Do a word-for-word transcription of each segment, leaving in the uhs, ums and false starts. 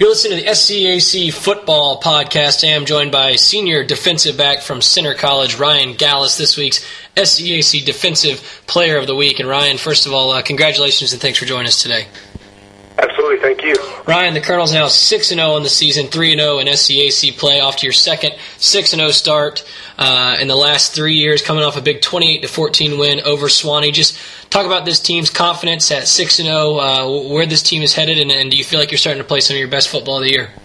You're listening to the S C A C Football Podcast. I am joined by senior defensive back from Centre College, Ryan Gallis, this week's S C A C Defensive Player of the Week. And Ryan, first of all, uh, congratulations and thanks for joining us today. Absolutely, thank you. Ryan, the Colonels now six and oh in the season, three and oh in S C A C play, off to your second six and oh start uh, in the last three years, coming off a big twenty-eight to fourteen win over Suwanee. Just talk about this team's confidence at six and oh, uh, where this team is headed, and, and do you feel like you're starting to play some of your best football of the year?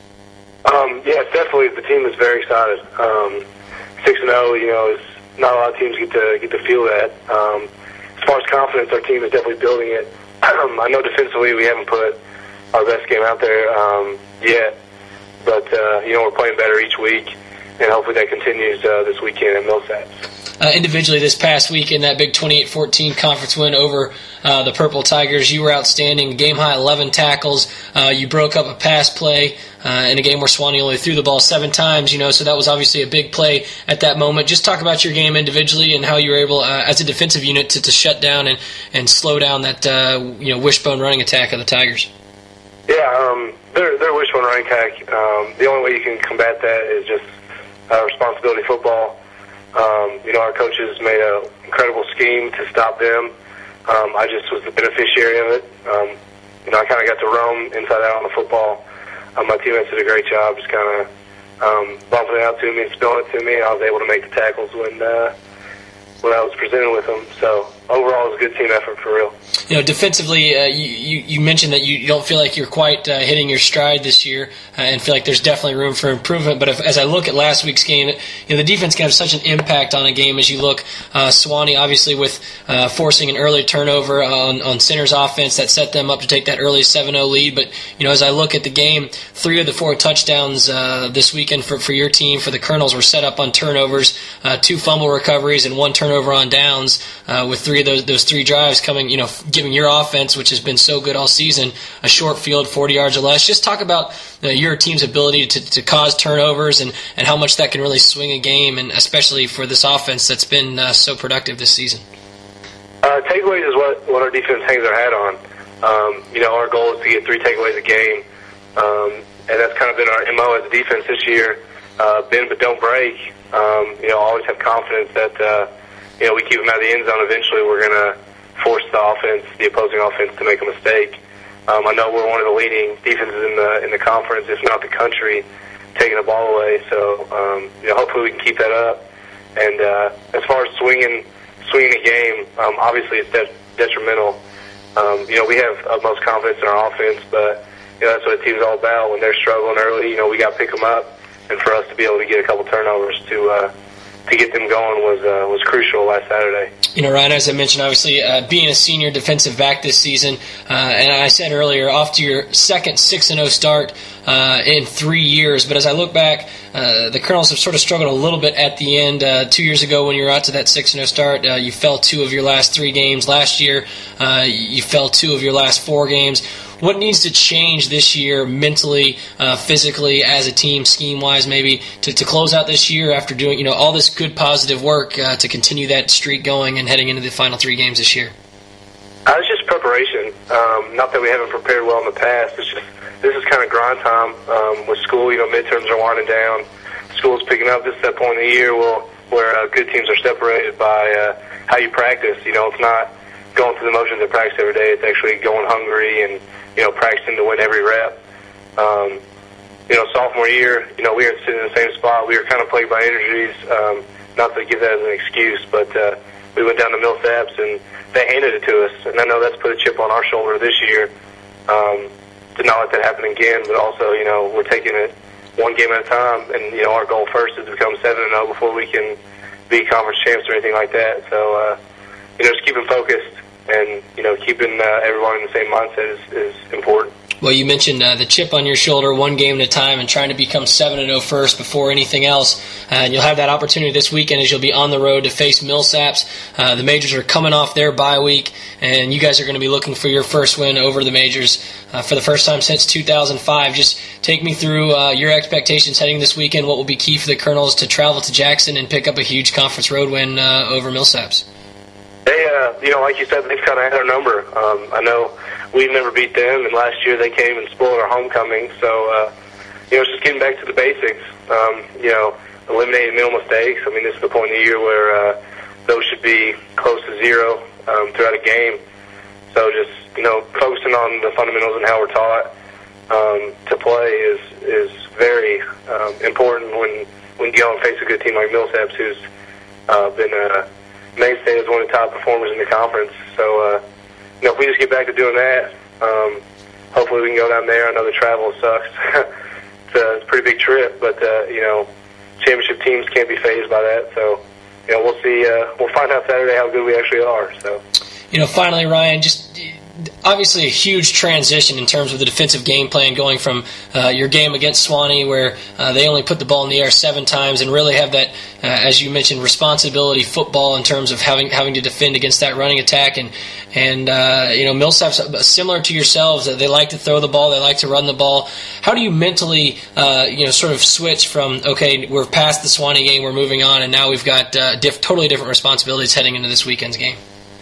Um, yeah, definitely. The team is very excited. Um, six and oh, you know, is not a lot of teams get to get to feel that. Um, as far as confidence, our team is definitely building it. Um, I know defensively we haven't put our best game out there um, yet, but uh, you know, we're playing better each week, and hopefully that continues uh, this weekend at Millsaps. Uh, individually this past week in that big twenty-eight fourteen conference win over uh, the Purple Tigers, you were outstanding. Game high eleven tackles. Uh, you broke up a pass play uh, in a game where Suwanee only threw the ball seven times. You know, so that was obviously a big play at that moment. Just talk about your game individually and how you were able, uh, as a defensive unit, to, to shut down and, and slow down that uh, you know wishbone running attack of the Tigers. Yeah, um, their their wishbone running attack. Um, the only way you can combat that is just uh, responsibility football. Um, you know, our coaches made an incredible scheme to stop them. Um, I just was the beneficiary of it. Um, you know, I kind of got to roam inside out on the football. Um, my teammates did a great job just kind of um, bumping it out to me and spilling it to me. I was able to make the tackles when, uh, when I was presented with them. So, overall, it was a good team effort for real. You know, defensively, uh, you, you, you mentioned that you don't feel like you're quite uh, hitting your stride this year uh, and feel like there's definitely room for improvement. But if, as I look at last week's game, you know, the defense can have such an impact on a game as you look. Uh, Suwanee, obviously, with uh, forcing an early turnover on, on Center's offense that set them up to take that early seven oh lead. But, you know, as I look at the game, three of the four touchdowns uh, this weekend for, for your team, for the Colonels, were set up on turnovers, uh, two fumble recoveries and one turnover on downs, uh, with three of those, those three drives coming, you know, giving your offense, which has been so good all season, a short field, forty yards or less. Just talk about uh, your team's ability to, to cause turnovers and, and how much that can really swing a game, and especially for this offense that's been uh, so productive this season. Uh, takeaways is what, what our defense hangs their hat on. Um, you know, our goal is to get three takeaways a game, um, and that's kind of been our M O as a defense this year. Uh, bend but don't break. Um, you know, always have confidence that uh, you know, we keep them out of the end zone. Eventually, we're going to force the offense, the opposing offense, to make a mistake. Um, I know we're one of the leading defenses in the in the conference, if not the country, taking the ball away. So, um, you know, hopefully we can keep that up. And uh, as far as swinging swinging a game, um, obviously it's de- detrimental. Um, you know, we have utmost confidence in our offense, but you know, that's what the team's all about. When they're struggling early, you know, we got to pick them up, and for us to be able to get a couple turnovers to uh, to get them going was uh, was crucial last Saturday. You know, Ryan, as I mentioned, obviously uh, being a senior defensive back this season, uh, and I said earlier, off to your second six and oh start uh, in three years. But as I look back, uh, the Colonels have sort of struggled a little bit at the end. Uh, two years ago, when you were out to that six and oh start, uh, you fell two of your last three games. Last year, uh, you fell two of your last four games. What needs to change this year mentally, uh, physically, as a team, scheme-wise, maybe, to, to close out this year after doing, you know, all this good positive work uh, to continue that streak going and heading into the final three games this year? Uh, it's just preparation. Um, not that we haven't prepared well in the past. It's just this is kind of grind time um, with school. You know, midterms are winding down. School's picking up. This is that point in the year where, where uh, good teams are separated by uh, how you practice. You know, it's not going through the motions of practice every day. It's actually going hungry and, you know, practicing to win every rep. Um, you know, sophomore year, you know, we were sitting in the same spot. We were kind of plagued by injuries. Um, not to give that as an excuse, but uh, we went down to Millsaps and they handed it to us. And I know that's put a chip on our shoulder this year um, to not let that happen again. But also, you know, we're taking it one game at a time. And, you know, our goal first is to become seven and oh before we can be conference champs or anything like that. So, uh, you know, just keeping focused. And, you know, keeping uh, everyone in the same mindset is, is important. Well, you mentioned uh, the chip on your shoulder, one game at a time, and trying to become seven and oh first before anything else. Uh, and you'll have that opportunity this weekend as you'll be on the road to face Millsaps. Uh, the Majors are coming off their bye week, and you guys are going to be looking for your first win over the Majors uh, for the first time since two thousand five. Just take me through uh, your expectations heading this weekend. What will be key for the Colonels to travel to Jackson and pick up a huge conference road win uh, over Millsaps? They, uh, you know, like you said, they've kind of had our number. Um, I know we've never beat them, and last year they came and spoiled our homecoming. So, uh, you know, it's just getting back to the basics. Um, you know, eliminating mental mistakes. I mean, this is the point in the year where uh, those should be close to zero um, throughout a game. So just, you know, focusing on the fundamentals and how we're taught um, to play is is very um, important when, when you go and face a good team like Millsaps, who's uh, been a mainstay as one of the top performers in the conference. So, uh, you know, if we just get back to doing that, um, hopefully we can go down there. I know the travel sucks. it's, a, it's a pretty big trip, but, uh, you know, championship teams can't be fazed by that. So, you know, we'll see. Uh, we'll find out Saturday how good we actually are. So, you know, finally, Ryan, just obviously a huge transition in terms of the defensive game plan, going from uh, your game against Suwannee, where uh, they only put the ball in the air seven times, and really have that, uh, as you mentioned, responsibility football in terms of having having to defend against that running attack. And and uh, you know, Millsaps, similar to yourselves, they like to throw the ball, they like to run the ball. How do you mentally, uh, you know, sort of switch from, okay, we're past the Suwannee game, we're moving on, and now we've got uh, diff- totally different responsibilities heading into this weekend's game?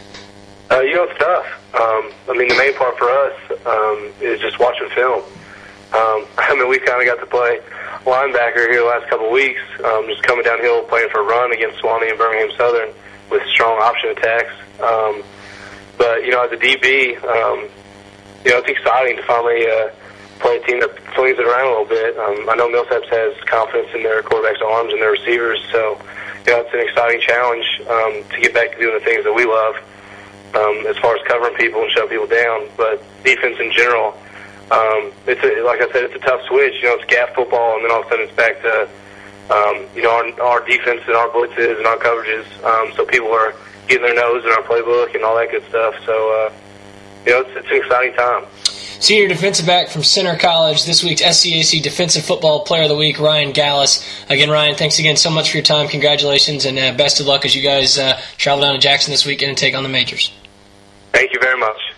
Uh, you know, it's tough. Um, I mean, the main part for us um, is just watching film. Um, I mean, we kind of got to play linebacker here the last couple of weeks, um, just coming downhill playing for a run against Suwannee and Birmingham Southern with strong option attacks. Um, but, you know, as a D B, um, you know, it's exciting to finally uh, play a team that flings it around a little bit. Um, I know Millsaps has confidence in their quarterback's arms and their receivers, so, you know, it's an exciting challenge um, to get back to doing the things that we love. Um, as far as covering people and shutting people down, but defense in general, um, it's a, like I said, it's a tough switch. You know, it's gap football, and then all of a sudden it's back to, um, you know, our, our defense and our blitzes and our coverages. Um, so people are getting their nose in our playbook and all that good stuff. So, uh, you know, it's, it's an exciting time. Senior defensive back from Center College, this week's S C A C Defensive Football Player of the Week, Ryan Gallis. Again, Ryan, thanks again so much for your time. Congratulations, and uh, best of luck as you guys uh, travel down to Jackson this weekend and take on the Majors. Thank you very much.